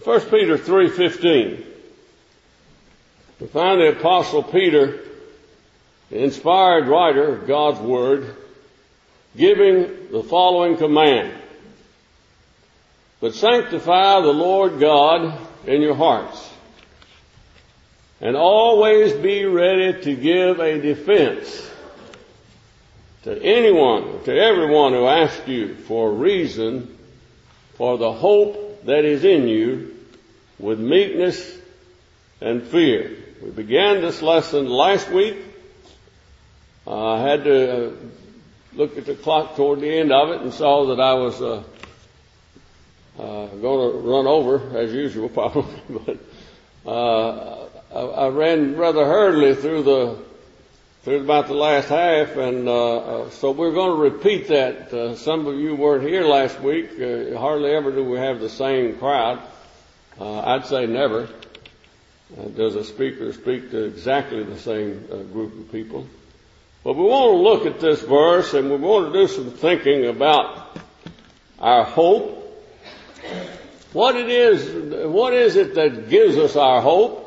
1 Peter 3:15. We find the Apostle Peter, the inspired writer of God's Word, giving the following command. But sanctify the Lord God in your hearts, and always be ready to give a defense to anyone, to everyone who asks you for a reason for the hope that is in you with meekness and fear. We began this lesson last week. I had to look at the clock toward the end of it and saw that I was going to run over, as usual, probably. But I ran rather hurriedly through about the last half, and so we're going to repeat that. Some of you weren't here last week. Hardly ever do we have the same crowd. I'd say never. Does a speaker speak to exactly the same group of people? But we want to look at this verse, and we want to do some thinking about our hope. What is it that gives us our hope?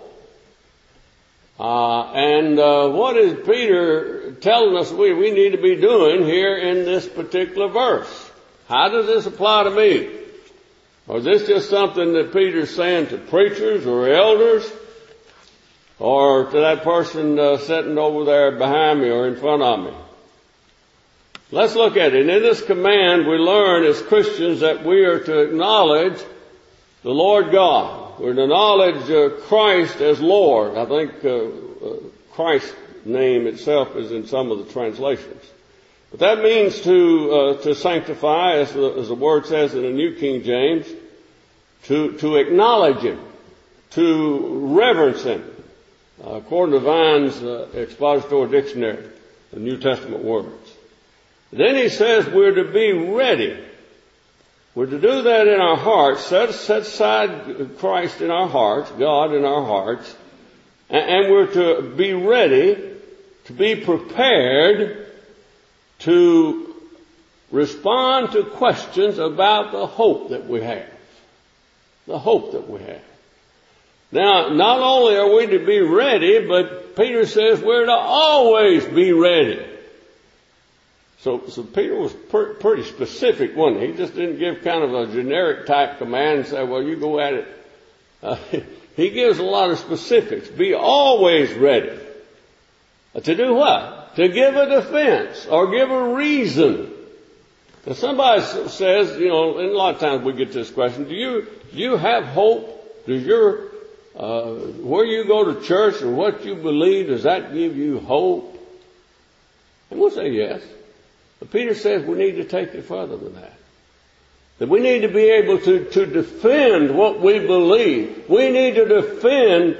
And what is Peter telling us we need to be doing here in this particular verse? How does this apply to me? Or is this just something that Peter's saying to preachers or elders? Or to that person sitting over there behind me or in front of me? Let's look at it. And in this command, we learn as Christians that we are to acknowledge the Lord God. We're to acknowledge Christ as Lord. I think Christ's name itself is in some of the translations. But that means to sanctify, as the word says in the New King James, to acknowledge Him, to reverence Him. According to Vine's Expository Dictionary, the New Testament words. Then he says we're to be ready. We're to do that in our hearts, set aside Christ in our hearts, God in our hearts, and we're to be ready, to be prepared to respond to questions about the hope that we have. The hope that we have. Now, not only are we to be ready, but Peter says we're to always be ready. So Peter was pretty specific, wasn't he? He just didn't give kind of a generic type command and say, well, you go at it. He gives a lot of specifics. Be always ready. To do what? To give a defense or give a reason. Now somebody says, and a lot of times we get this question, do you have hope? Does your where you go to church and what you believe, does that give you hope? And we'll say yes. But Peter says we need to take it further than that. That we need to be able to defend what we believe. We need to defend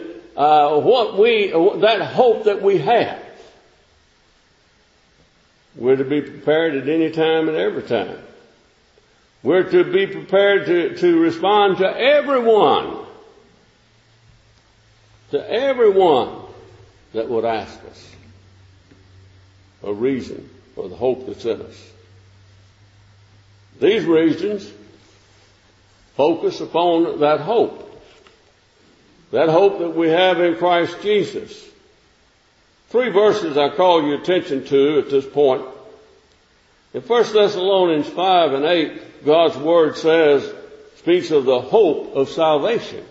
that hope that we have. We're to be prepared at any time and every time. We're to be prepared to respond to everyone. To everyone that would ask us a reason for the hope that's in us. These reasons focus upon that hope. That hope that we have in Christ Jesus. 3 verses I call your attention to at this point. In 1 Thessalonians 5 and 8, God's Word speaks of the hope of salvation.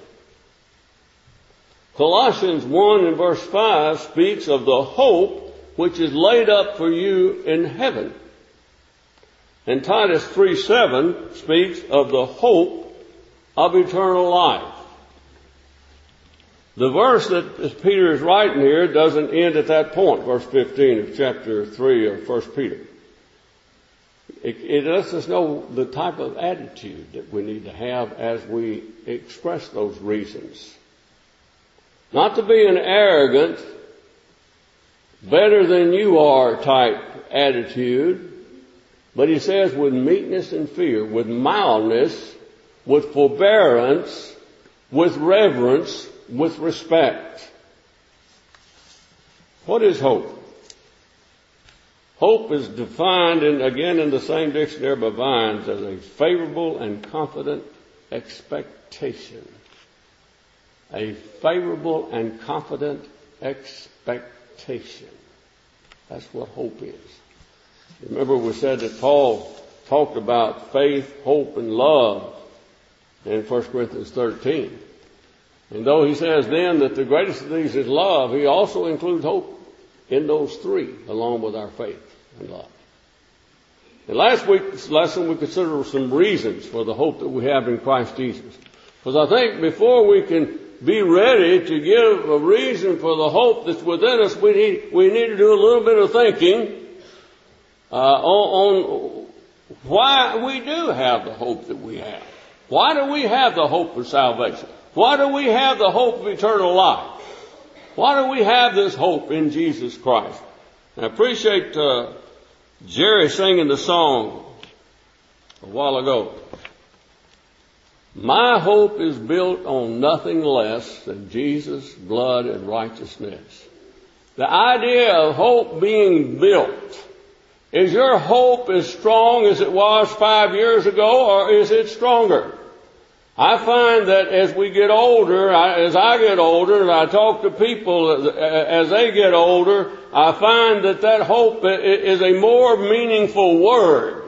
Colossians 1 and verse 5 speaks of the hope which is laid up for you in heaven. And Titus 3:7 speaks of the hope of eternal life. The verse that Peter is writing here doesn't end at that point, verse 15 of chapter 3 of 1 Peter. It lets us know the type of attitude that we need to have as we express those reasons. Not to be an arrogant, better than you are type attitude, but he says with meekness and fear, with mildness, with forbearance, with reverence, with respect. What is hope? Hope is defined, again in the same dictionary by Vines, as a favorable and confident expectation. a favorable and confident expectation. That's what hope is. Remember we said that Paul talked about faith, hope, and love in 1 Corinthians 13. And though he says then that the greatest of these is love, he also includes hope in those three, along with our faith and love. In last week's lesson, we considered some reasons for the hope that we have in Christ Jesus. Because I think before we can be ready to give a reason for the hope that's within us, we need to do a little bit of thinking on why we do have the hope that we have. Why do we have the hope of salvation? Why do we have the hope of eternal life? Why do we have this hope in Jesus Christ? I appreciate Jerry singing the song a while ago. My hope is built on nothing less than Jesus' blood and righteousness. The idea of hope being built. Is your hope as strong as it was 5 years ago, or is it stronger? I find that as we get older, as I get older, and I talk to people as they get older, I find that hope is a more meaningful word.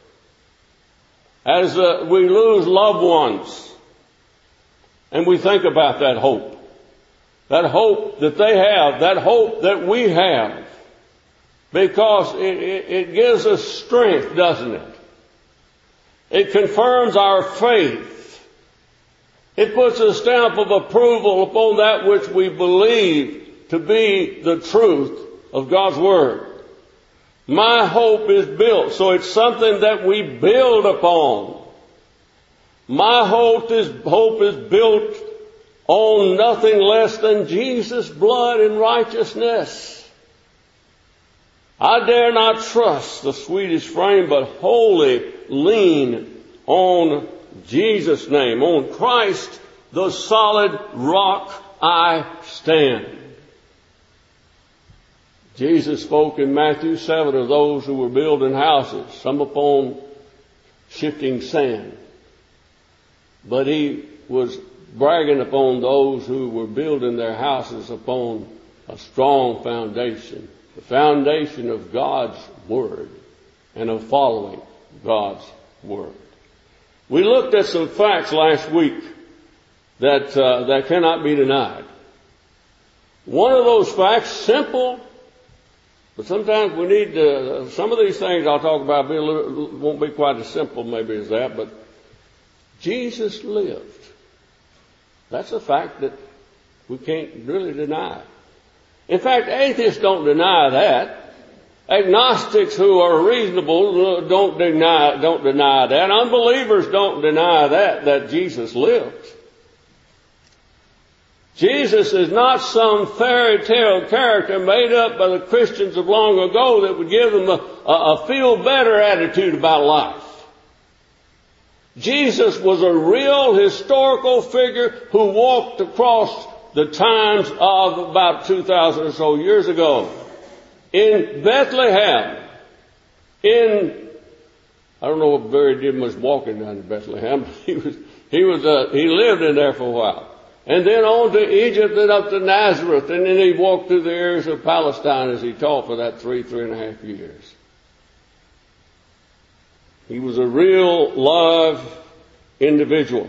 As we lose loved ones, and we think about that hope that they have, that hope that we have, because it gives us strength, doesn't it? It confirms our faith. It puts a stamp of approval upon that which we believe to be the truth of God's Word. My hope is built, so it's something that we build upon. My hope is built on nothing less than Jesus' blood and righteousness. I dare not trust the sweetest frame, but wholly lean on Jesus' name. On Christ, the solid rock, I stand. Jesus spoke in Matthew 7 of those who were building houses, some upon shifting sand. But he was bragging upon those who were building their houses upon a strong foundation, the foundation of God's Word and of following God's Word. We looked at some facts last week that cannot be denied. One of those facts, simple, but sometimes we need to, some of these things I'll talk about won't be quite as simple maybe as that, but Jesus lived. That's a fact that we can't really deny. In fact, atheists don't deny that. Agnostics who are reasonable don't deny that. Unbelievers don't deny that Jesus lived. Jesus is not some fairy tale character made up by the Christians of long ago that would give them a feel better attitude about life. Jesus was a real historical figure who walked across the times of about 2,000 or so years ago. In Bethlehem, I don't know if Barry did much walking down in Bethlehem. He lived in there for a while. And then on to Egypt and up to Nazareth. And then he walked through the areas of Palestine as he taught for that 3.5 years. He was a real live individual.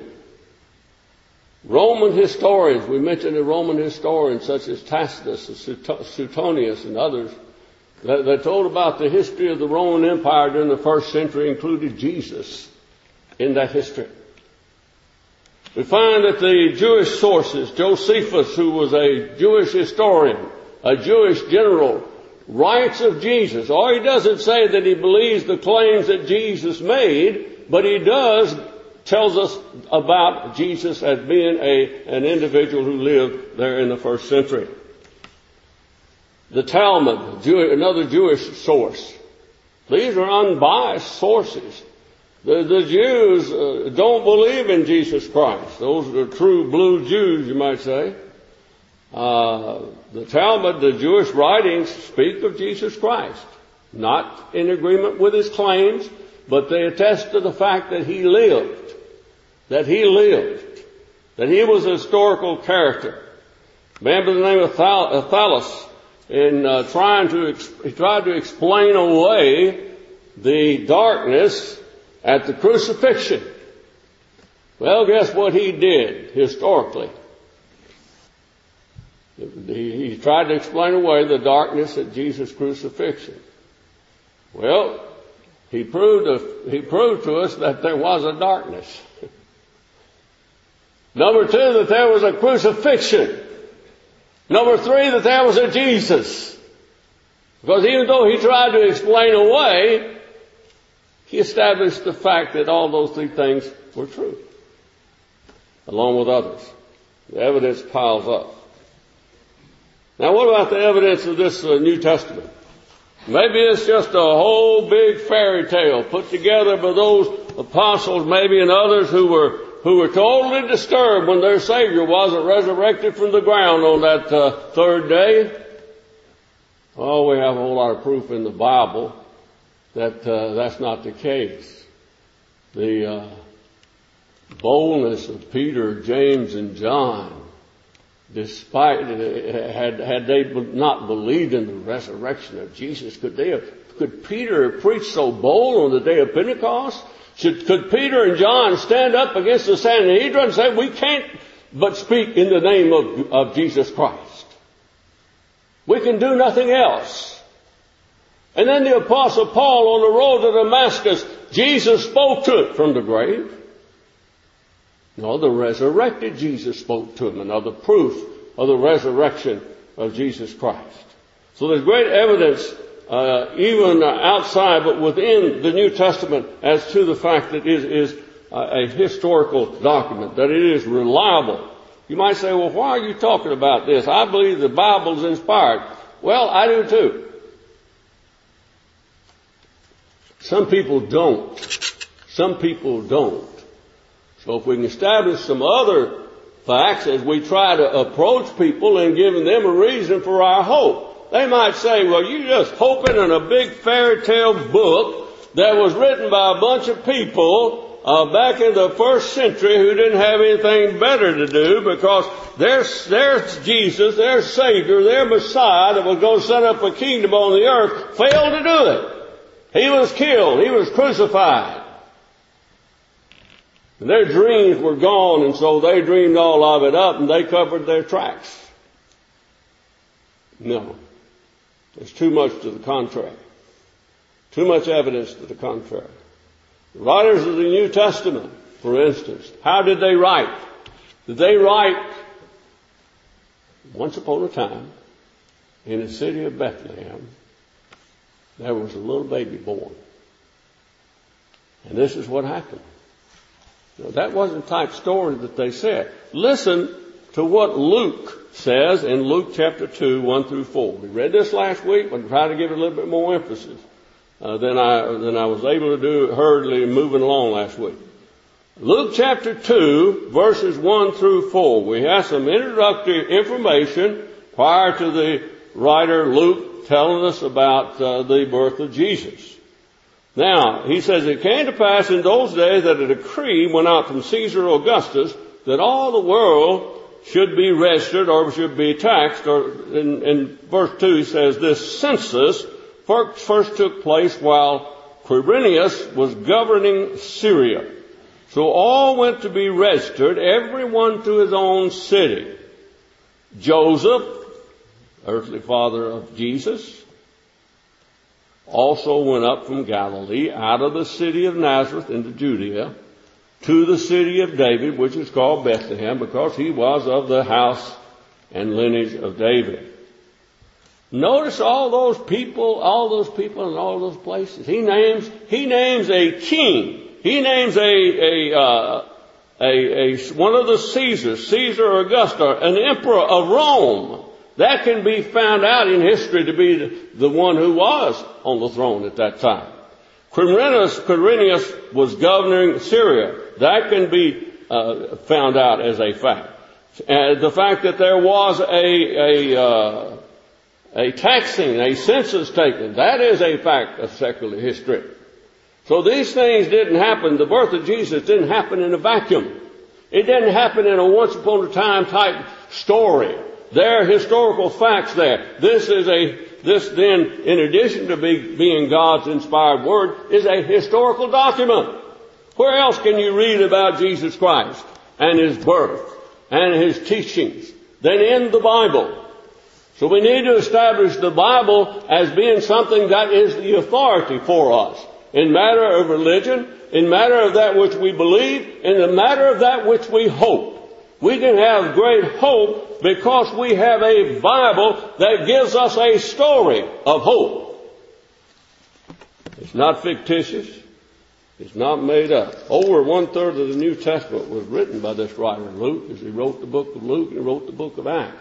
Roman historians, we mentioned the Roman historians such as Tacitus and Suetonius and others, that told about the history of the Roman Empire during the first century, included Jesus in that history. We find that the Jewish sources, Josephus, who was a Jewish historian, a Jewish general, writes of Jesus. Or he doesn't say that he believes the claims that Jesus made, but he tells us about Jesus as being an individual who lived there in the first century. The Talmud, another Jewish source. These are unbiased sources. The Jews don't believe in Jesus Christ. Those are true blue Jews, you might say. The Talmud, the Jewish writings, speak of Jesus Christ. Not in agreement with his claims, but they attest to the fact that he lived. That he lived. that he was a historical character. A man by the name of Thallus, he tried to explain away the darkness at the crucifixion. Well, guess what he did historically? He tried to explain away the darkness at Jesus' crucifixion. Well, he proved to us that there was a darkness. Number 2, that there was a crucifixion. Number 3, that there was a Jesus. Because even though he tried to explain away, he established the fact that all those 3 things were true, along with others. The evidence piles up. Now, what about the evidence of this New Testament? Maybe it's just a whole big fairy tale put together by those apostles, maybe, and others who were totally disturbed when their Savior wasn't resurrected from the ground on that third day. Oh, we have a whole lot of proof in the Bible that that's not the case. The boldness of Peter, James, and John, despite had they not believed in the resurrection of Jesus, could Peter preach so bold on the day of Pentecost? Could Peter and John stand up against the Sanhedrin and say, we can't but speak in the name of Jesus Christ? We can do nothing else. And then the Apostle Paul on the road to Damascus, Jesus spoke to it from the grave. No, the resurrected Jesus spoke to him. Another proof of the resurrection of Jesus Christ. So there's great evidence, even outside, but within the New Testament, as to the fact that it is a historical document, that it is reliable. You might say, well, why are you talking about this? I believe the Bible's inspired. Well, I do too. Some people don't. Some people don't. So if we can establish some other facts as we try to approach people and giving them a reason for our hope, they might say, well, you're just hoping in a big fairy tale book that was written by a bunch of people back in the first century who didn't have anything better to do, because their Jesus, their Savior, their Messiah that was going to set up a kingdom on the earth failed to do it. He was killed. He was crucified. And their dreams were gone, and so they dreamed all of it up, and they covered their tracks. No. There's too much to the contrary. Too much evidence to the contrary. The writers of the New Testament, for instance, how did they write? Did they write, once upon a time, in the city of Bethlehem, there was a little baby born. And this is what happened. Now, that wasn't the type story that they said. Listen to what Luke says in Luke chapter 2, 1 through 4. We read this last week, but tried to give it a little bit more emphasis than I was able to do hurriedly moving along last week. Luke chapter 2, verses 1 through 4. We have some introductory information prior to the writer Luke telling us about the birth of Jesus. Now, he says, it came to pass in those days that a decree went out from Caesar Augustus that all the world should be registered or should be taxed. Or in verse 2 he says, this census first took place while Quirinius was governing Syria. So all went to be registered, everyone to his own city. Joseph, earthly father of Jesus, also went up from Galilee out of the city of Nazareth into Judea to the city of David, which is called Bethlehem, because he was of the house and lineage of David. Notice all those people in all those places. He names a king. He names one of the Caesars, Caesar Augustus, an emperor of Rome. That can be found out in history to be the one who was on the throne at that time. Quirinius was governing Syria. That can be found out as a fact. And the fact that there was a taxing, a census taken, that is a fact of secular history. So these things didn't happen. The birth of Jesus didn't happen in a vacuum. It It didn't happen in a once upon a time type story. There are historical facts there. This then, in addition to being God's inspired word, is a historical document. Where else can you read about Jesus Christ and His birth and His teachings than in the Bible? So we need to establish the Bible as being something that is the authority for us in matter of religion, in matter of that which we believe, in the matter of that which we hope. We can have great hope because we have a Bible that gives us a story of hope. It's not fictitious. It's not made up. Over 1/3 of the New Testament was written by this writer, Luke, as he wrote the book of Luke and he wrote the book of Acts.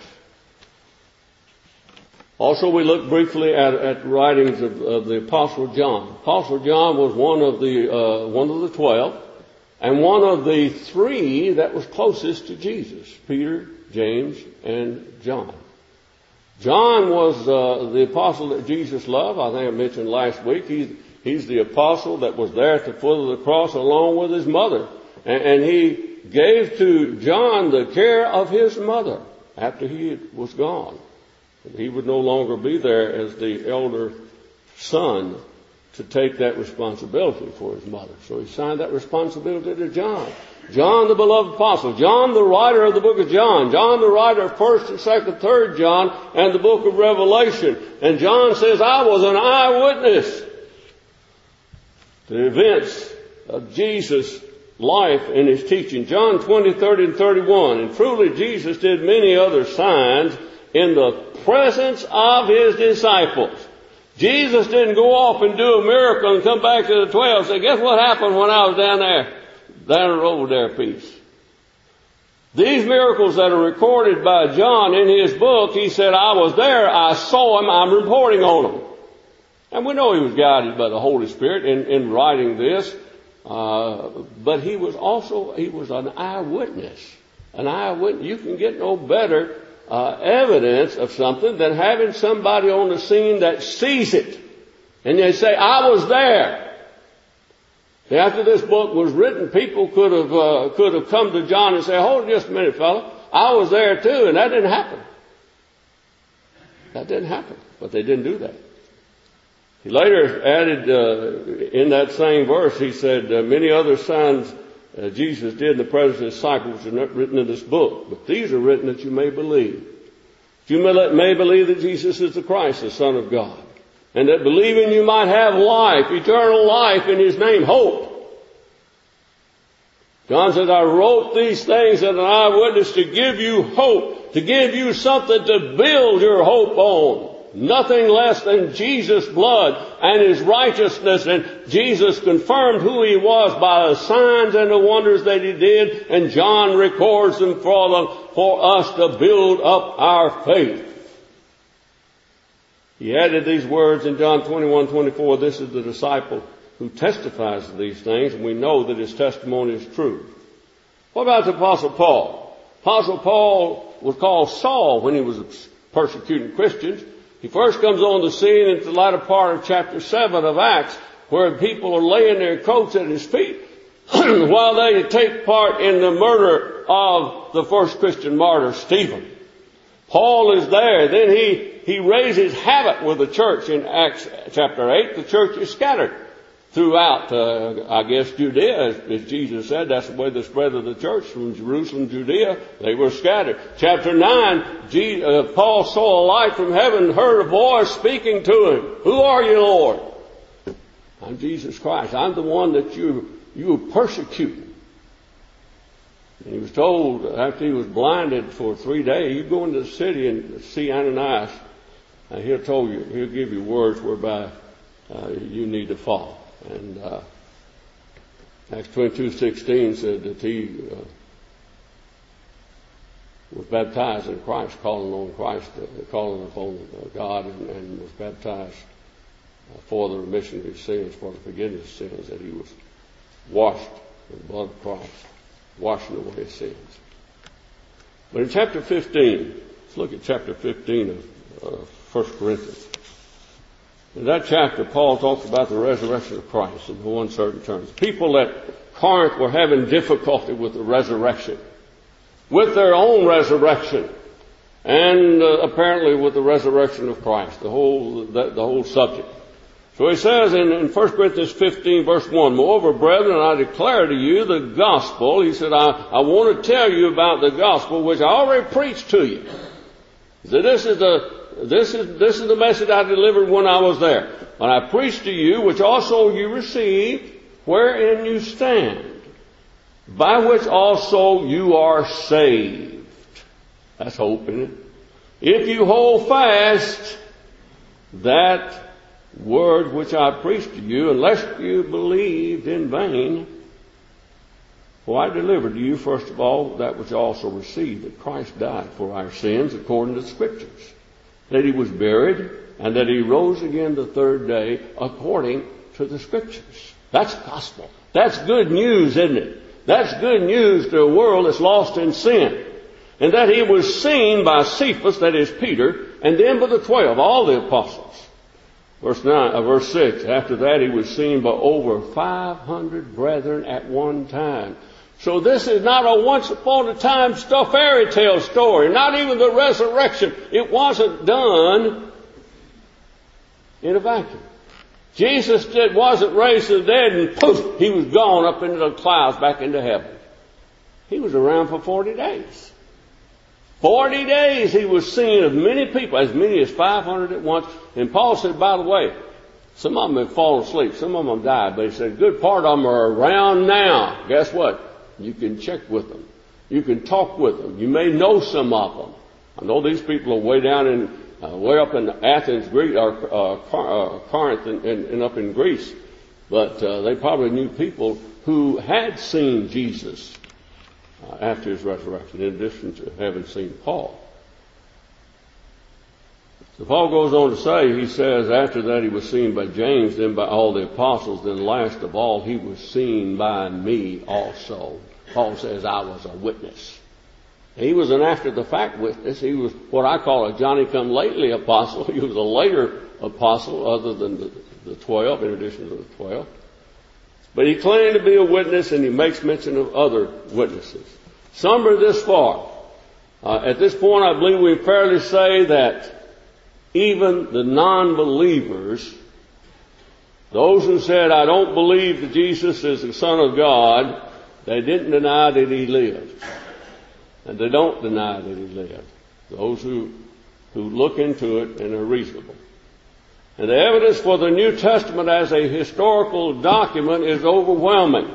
Also, we look briefly at writings of the Apostle John. Apostle John was one of the 12, and one of the 3 that was closest to Jesus: Peter, James, and John. John was the apostle that Jesus loved. I think I mentioned last week. He's the apostle that was there at the foot of the cross along with his mother, and he gave to John the care of his mother after he was gone. He would no longer be there as the elder son to take that responsibility for his mother. So he signed that responsibility to John. John, the beloved apostle. John, the writer of the book of John. John, the writer of 1st and 2nd, 3rd John and the book of Revelation. And John says, I was an eyewitness to the events of Jesus' life and His teaching. John 20, 30, and 31. And truly Jesus did many other signs in the presence of His disciples. Jesus didn't go off and do a miracle and come back to the 12 and say, guess what happened when I was down the road there, peace. These miracles that are recorded by John in his book, he said, I was there, I saw him, I'm reporting on them. And we know he was guided by the Holy Spirit in writing this, but he was an eyewitness. An eyewitness. You can get no better evidence of something than having somebody on the scene that sees it. And they say, I was there. After this book was written, people could have come to John and say, hold just a minute, fella. I was there too, and that didn't happen. That didn't happen. But they didn't do that. He later added, in that same verse, he said, many other signs Jesus did in the presence of His disciples are not written in this book, but these are written that you may believe. You may believe that Jesus is the Christ, the Son of God, and that believing you might have life, eternal life in His name, hope. John says, I wrote these things as an eyewitness to give you hope, to give you something to build your hope on. Nothing less than Jesus' blood and His righteousness. And Jesus confirmed who He was by the signs and the wonders that He did. And John records them for us to build up our faith. He added these words in John 21:24. This is the disciple who testifies to these things, and we know that his testimony is true. What about the Apostle Paul? Apostle Paul was called Saul when he was persecuting Christians. He first comes on the scene in the latter part of chapter 7 of Acts, where people are laying their coats at his feet while they take part in the murder of the first Christian martyr, Stephen. Paul is there. Then he raises havoc with the church in Acts chapter 8. The church is scattered throughout, Judea, as Jesus said. That's the way the spread of the church from Jerusalem, Judea. They were scattered. Chapter 9, Paul saw a light from heaven, heard a voice speaking to him. Who are you, Lord? I'm Jesus Christ. I'm the one that you were persecuting. And he was told after he was blinded for 3 days, you go into the city and see Ananias, and he'll give you words whereby you need to follow. And Acts 22:16 said that he was baptized in Christ, calling upon God, and was baptized for the remission of his sins, for the forgiveness of sins, that he was washed in the blood of Christ, washing away his sins. But in chapter 15, let's look at chapter 15 of 1 Corinthians. In that chapter, Paul talks about the resurrection of Christ in no uncertain terms. People that Corinth were having difficulty with the resurrection, with their own resurrection, and apparently with the resurrection of Christ, the whole subject. So he says in 1 Corinthians 15, verse 1, moreover, brethren, I declare to you the gospel. He said, I want to tell you about the gospel which I already preached to you. He said, this is the message I delivered when I was there. When I preached to you, which also you received, wherein you stand, by which also you are saved. That's hope, isn't it? If you hold fast that word which I preached to you, unless you believed in vain. For I delivered to you, first of all, that which I also received, that Christ died for our sins according to the Scriptures, that he was buried, and that he rose again the third day according to the Scriptures. That's gospel. That's good news, isn't it? That's good news to a world that's lost in sin. And that he was seen by Cephas, that is Peter, and then by the 12, all the apostles. Verse 6, after that he was seen by over 500 brethren at one time. So this is not a once upon a time fairy tale story, not even the resurrection. It wasn't done in a vacuum. Jesus wasn't raised to the dead and poof, he was gone up into the clouds back into heaven. He was around for 40 days. 40 days he was seen of many people, as many as 500 at once. And Paul said, by the way, some of them have fallen asleep, some of them have died, but he said, a good part of them are around now. Guess what? You can check with them. You can talk with them. You may know some of them. I know these people are way down way up in Athens, Greece, or Corinth and up in Greece. But they probably knew people who had seen Jesus after his resurrection, in addition to having seen Paul. So Paul goes on to say, he says, after that he was seen by James, then by all the apostles, then last of all he was seen by me also. Paul says, I was a witness. He was an after-the-fact witness. He was what I call a Johnny-come-lately apostle. He was a later apostle other than the 12, in addition to the 12. But he claimed to be a witness, and he makes mention of other witnesses. Some are this far. At this point, I believe we fairly say that even the non-believers, those who said, I don't believe that Jesus is the Son of God, they didn't deny that he lived. And they don't deny that he lived. Those who look into it and are reasonable. And the evidence for the New Testament as a historical document is overwhelming.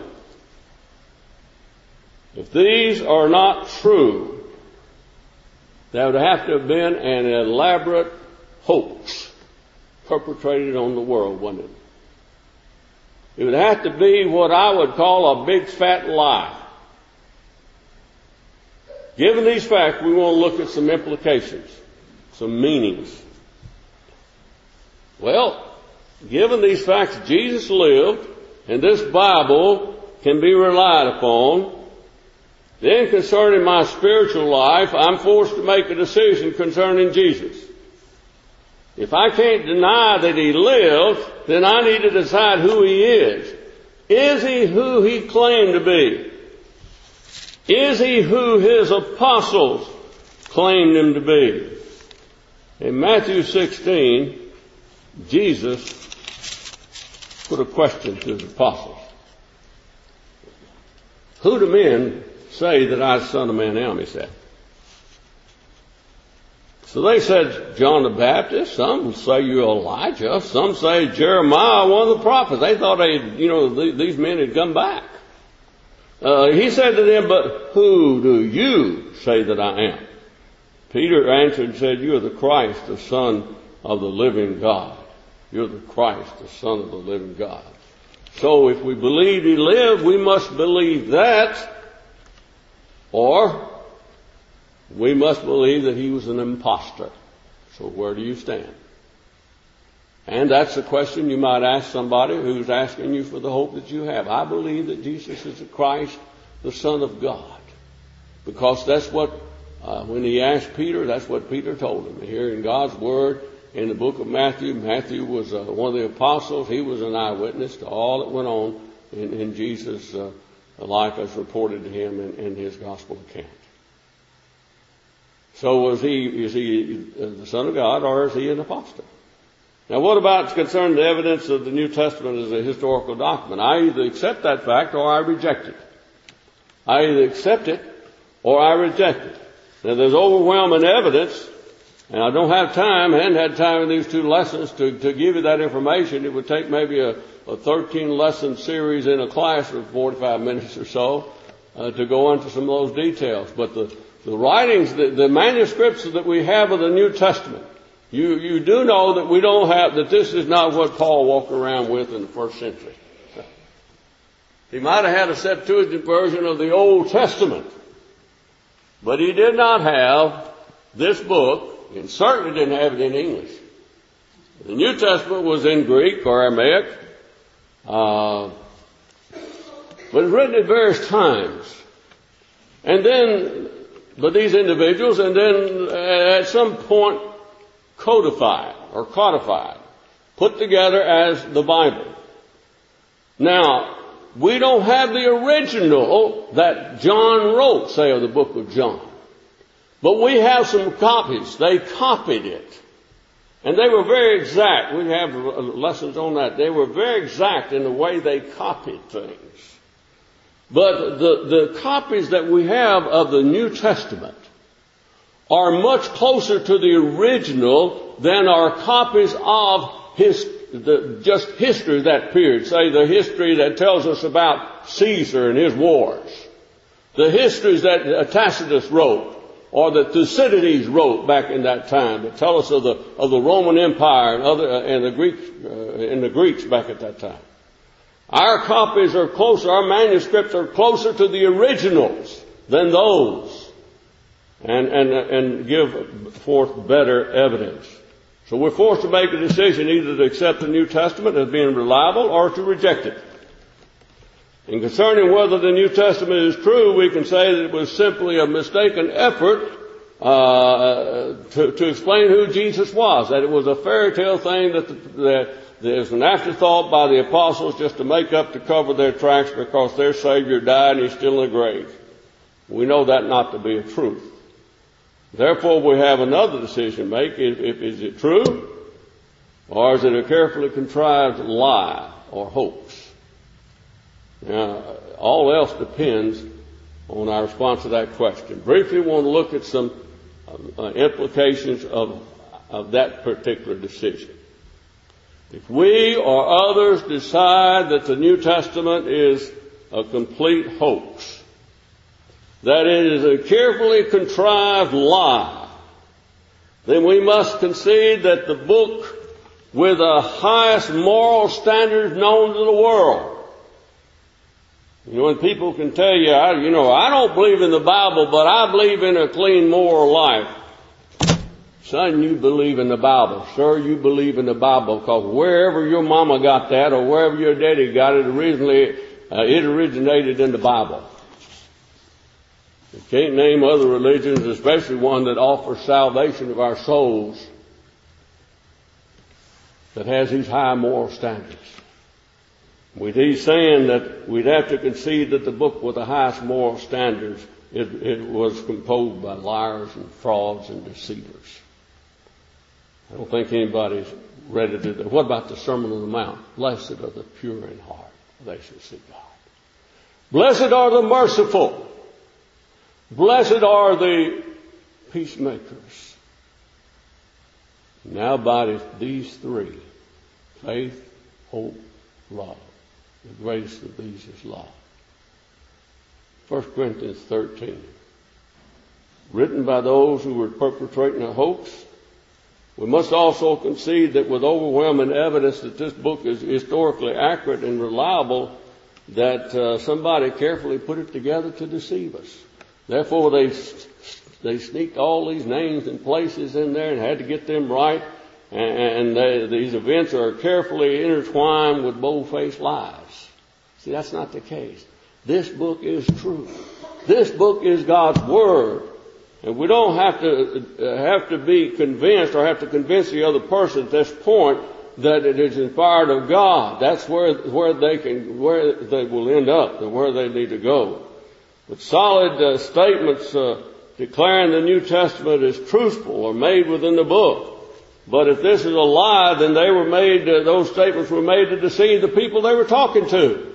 If these are not true, there would have to have been an elaborate hoax perpetrated on the world, wouldn't it? It would have to be what I would call a big fat lie. Given these facts, we want to look at some implications, some meanings. Well, given these facts, Jesus lived, and this Bible can be relied upon. Then concerning my spiritual life, I'm forced to make a decision concerning Jesus. If I can't deny that he lived, then I need to decide who he is. Is he who he claimed to be? Is he who his apostles claimed him to be? In Matthew 16, Jesus put a question to his apostles. Who do men say that I, the Son of Man, am? He said. So they said, John the Baptist. Some say you're Elijah. Some say Jeremiah, one of the prophets. They thought these men had come back. He said to them, but who do you say that I am? Peter answered and said, you are the Christ, the Son of the living God. You're the Christ, the Son of the living God. So if we believe he lived, we must believe that, or we must believe that he was an imposter. So where do you stand? And that's a question you might ask somebody who's asking you for the hope that you have. I believe that Jesus is the Christ, the Son of God. Because that's what, when he asked Peter, that's what Peter told him. Here in God's Word, in the book of Matthew, Matthew was one of the apostles. He was an eyewitness to all that went on in Jesus' like as reported to him in his gospel account. So is he the Son of God, or is he an apostle? Now, what about concerning the evidence of the New Testament as a historical document? I either accept that fact or I reject it. I either accept it or I reject it. Now, there's overwhelming evidence, and I don't have time, I hadn't had time in these 2 lessons to give you that information. It would take maybe a 13-lesson series in a class of 45 minutes or so to go into some of those details. But the writings, the manuscripts that we have of the New Testament, you do know that we don't have, that this is not what Paul walked around with in the first century. He might have had a Septuagint version of the Old Testament, but he did not have this book, and certainly didn't have it in English. The New Testament was in Greek or Aramaic, but it's written at various times. And then, by these individuals, and then at some point codified, put together as the Bible. Now, we don't have the original that John wrote, say, of the book of John. But we have some copies. They copied it. And they were very exact. We have lessons on that. They were very exact in the way they copied things. But the copies that we have of the New Testament are much closer to the original than our copies of just history of that period. Say the history that tells us about Caesar and his wars. The histories that Tacitus wrote, or that Thucydides wrote back in that time, that tell us of the Roman Empire and the Greeks back at that time. Our copies are closer, our manuscripts are closer to the originals than those, and give forth better evidence. So we're forced to make a decision either to accept the New Testament as being reliable or to reject it. And concerning whether the New Testament is true, we can say that it was simply a mistaken effort to explain who Jesus was, that it was a fairy tale thing that there's an afterthought by the apostles just to make up to cover their tracks because their Savior died and he's still in the grave. We know that not to be a truth. Therefore, we have another decision to make. Is it true, or is it a carefully contrived lie or hoax? Now, all else depends on our response to that question. Briefly, we want to look at some implications of that particular decision. If we or others decide that the New Testament is a complete hoax, that it is a carefully contrived lie, then we must concede that the book with the highest moral standards known to the world. You know, when people can tell you, I don't believe in the Bible, but I believe in a clean moral life. Son, you believe in the Bible. Sir, you believe in the Bible, because wherever your mama got that or wherever your daddy got it, it originated in the Bible. You can't name other religions, especially one that offers salvation of our souls, that has these high moral standards. With these saying that we'd have to concede that the book with the highest moral standards, it was composed by liars and frauds and deceivers. I don't think anybody's ready to do that. What about the Sermon on the Mount? Blessed are the pure in heart, they shall see God. Blessed are the merciful. Blessed are the peacemakers. Now abideth these three: faith, hope, love. The greatest of these is love. 1 Corinthians 13. Written by those who were perpetrating a hoax. We must also concede that with overwhelming evidence that this book is historically accurate and reliable, that somebody carefully put it together to deceive us. Therefore, they sneaked all these names and places in there and had to get them right. And these events are carefully intertwined with bold-faced lies. See, that's not the case. This book is true. This book is God's Word. And we don't have to be convinced or have to convince the other person at this point that it is inspired of God. That's where they will end up and where they need to go. But solid statements declaring the New Testament is truthful are made within the book. But if this is a lie, then they were made, those statements were made to deceive the people they were talking to.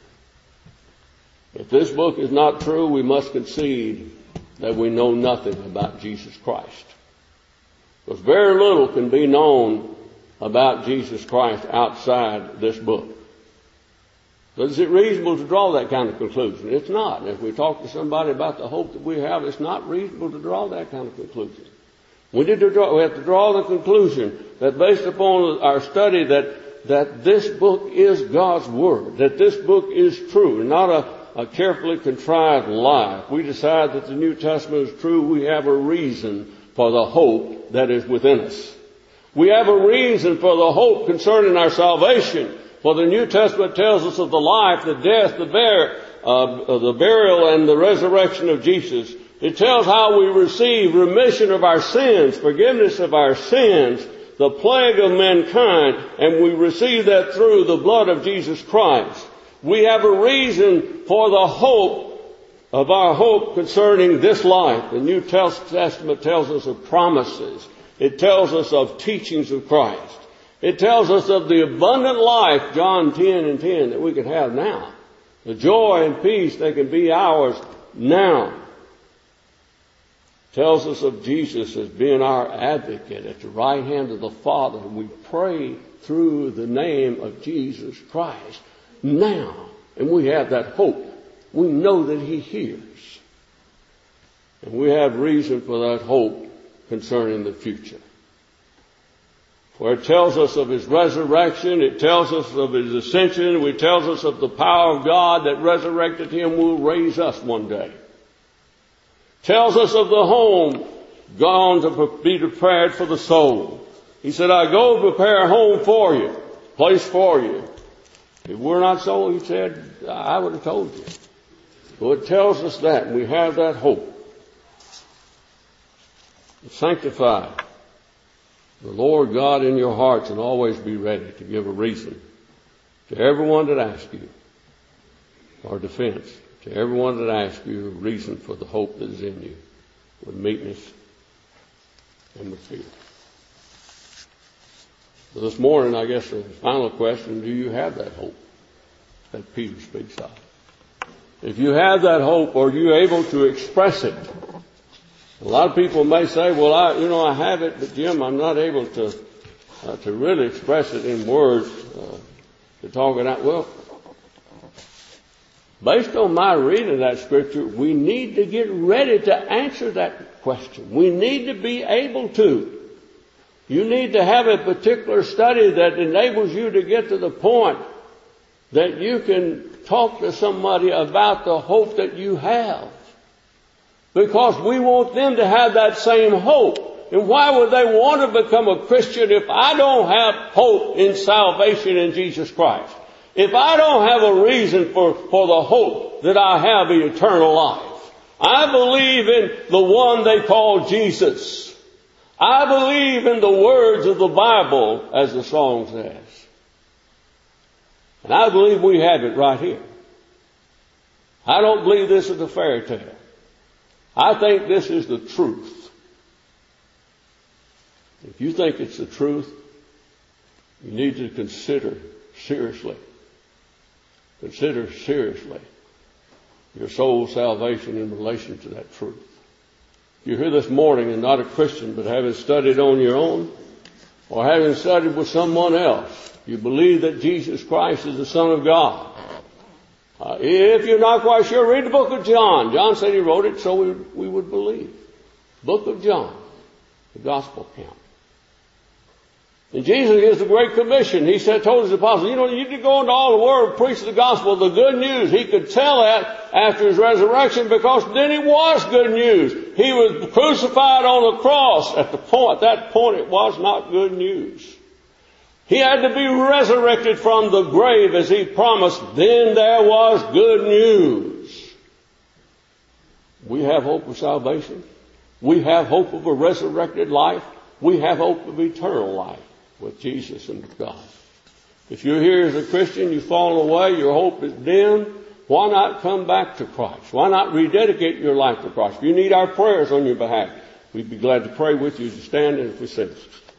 If this book is not true, we must concede that we know nothing about Jesus Christ. Because very little can be known about Jesus Christ outside this book. But is it reasonable to draw that kind of conclusion? It's not. If we talk to somebody about the hope that we have, it's not reasonable to draw that kind of conclusion. We have to draw the conclusion that based upon our study that this book is God's Word, that this book is true, and not a carefully contrived lie. If we decide that the New Testament is true, we have a reason for the hope that is within us. We have a reason for the hope concerning our salvation. For the New Testament tells us of the life, the death, the burial, and the resurrection of Jesus. It tells how we receive remission of our sins, forgiveness of our sins, the plague of mankind, and we receive that through the blood of Jesus Christ. We have a reason for the hope of our hope concerning this life. The New Testament tells us of promises. It tells us of teachings of Christ. It tells us of the abundant life, John 10:10, that we can have now. The joy and peace that can be ours now. Tells us of Jesus as being our advocate at the right hand of the Father. We pray through the name of Jesus Christ now. And we have that hope. We know that He hears. And we have reason for that hope concerning the future. For it tells us of His resurrection. It tells us of His ascension. It tells us of the power of God that resurrected Him will raise us one day. Tells us of the home gone to be prepared for the soul. He said, I go prepare a home for you, place for you. If we're not so, He said, I would have told you. So it tells us that, and we have that hope. Sanctify the Lord God in your hearts and always be ready to give a reason to everyone that asks you, or defense. To everyone that asks you a reason for the hope that is in you, with meekness and with fear. So this morning, I guess the final question, do you have that hope that Peter speaks of? If you have that hope, are you able to express it? A lot of people may say, well, I have it, but Jim, I'm not able to really express it in words, to talk it out. Well, based on my reading of that scripture, we need to get ready to answer that question. We need to be able to. You need to have a particular study that enables you to get to the point that you can talk to somebody about the hope that you have. Because we want them to have that same hope. And why would they want to become a Christian if I don't have hope in salvation in Jesus Christ? If I don't have a reason for the hope that I have eternal life? I believe in the one they call Jesus. I believe in the words of the Bible, as the song says. And I believe we have it right here. I don't believe this is a fairy tale. I think this is the truth. If you think it's the truth, you need to consider seriously your soul's salvation in relation to that truth. If you're here this morning and not a Christian, but having studied on your own, or having studied with someone else, you believe that Jesus Christ is the Son of God. If you're not quite sure, read the book of John. John said he wrote it so we would believe. Book of John, the gospel account. And Jesus gives the Great Commission. He told his apostles, you need to go into all the world and preach the gospel, the good news. He could tell that after his resurrection because then it was good news. He was crucified on the cross. At that point, it was not good news. He had to be resurrected from the grave as He promised. Then there was good news. We have hope of salvation. We have hope of a resurrected life. We have hope of eternal life. with Jesus and with God. If you're here as a Christian, you've fallen away, your hope is dim, why not come back to Christ? Why not rededicate your life to Christ? If you need our prayers on your behalf, we'd be glad to pray with you as you stand and if we sing.